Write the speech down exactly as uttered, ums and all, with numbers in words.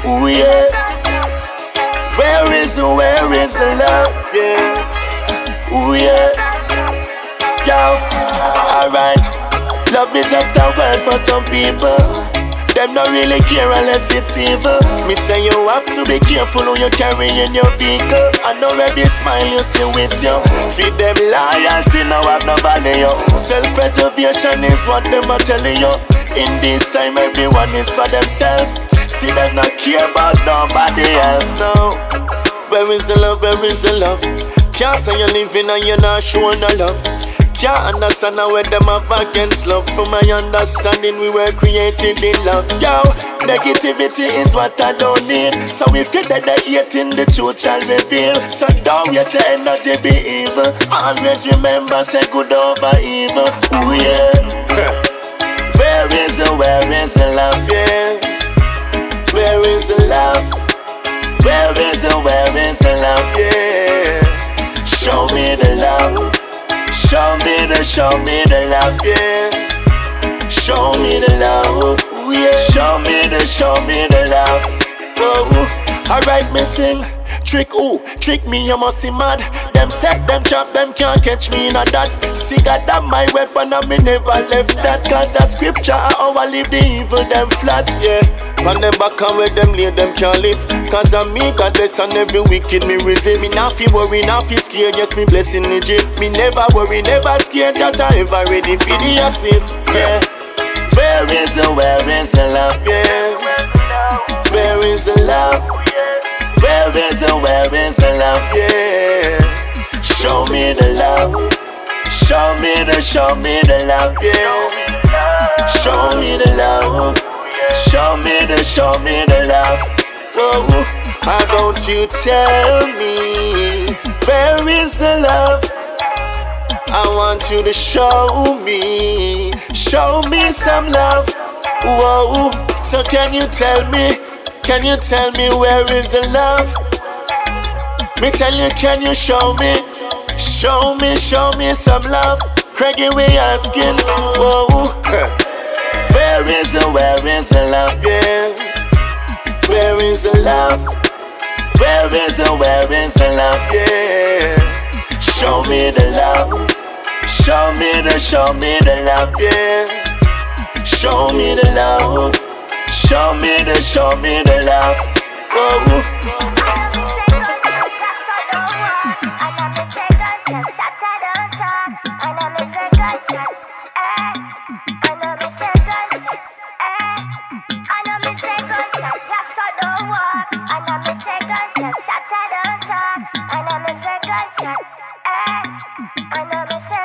Ooh yeah. Where is the, where is the love? Yeah. Ooh yeah. Yo. Alright. Love is just a word for some people. Them not really care unless it's evil. Me say you have to be careful who you carry in your vehicle. I know every smile you see with you. Feed them loyalty, now have no value. Self-preservation is what them are telling you. In this time everyone is for themselves. See them not care about nobody else now. Where is the love, where is the love? Can't say you're living and you're not showing no love. Can't understand how them have against love. From my understanding we were created in love. Yo, negativity is what I don't need. So if you're dead the hating, the truth shall reveal. So don't you say energy be evil. Always remember say good over evil. Ooh yeah. Where is the, where is the love, yeah? Where is the love? Where is the, where is the love, yeah? Show me the love. Show me the, show me the love, yeah. Show me the love, ooh, yeah. Show me the, show me the love. Oh, alright, me sing. Trick who? Trick me, you must be mad. Them set, them trap, them can't catch me in a that. See, God, that my weapon, and me never left that. Cause the scripture, how I leave the evil, them flat, yeah. On them back and where them lay, them can't live. Cause I'm me, God bless, and every wicked me resist. Me not feel worry, not feel scared, yes, me blessing legit. Me never worry, never scared, that I ever ready for the assist, yeah. Where is the, where is the love, yeah? Where is the love? Where is the, where is the love, yeah? Show me the love. Show me the, show me the love, yeah. Show me the love. Show me the, show me the love. Whoa, how don't you tell me where is the love? I want you to show me, show me some love. Whoa, so can you tell me, can you tell me where is the love? Me tell you, can you show me, show me, show me some love? Craigie, we asking, whoa. Where is the, where is the love, yeah? Where is the love? Where is the, where is the love, yeah? Show me the love. Show me the, show me the love, yeah. Show me the love. Show me the, show me the love. Oh. I know me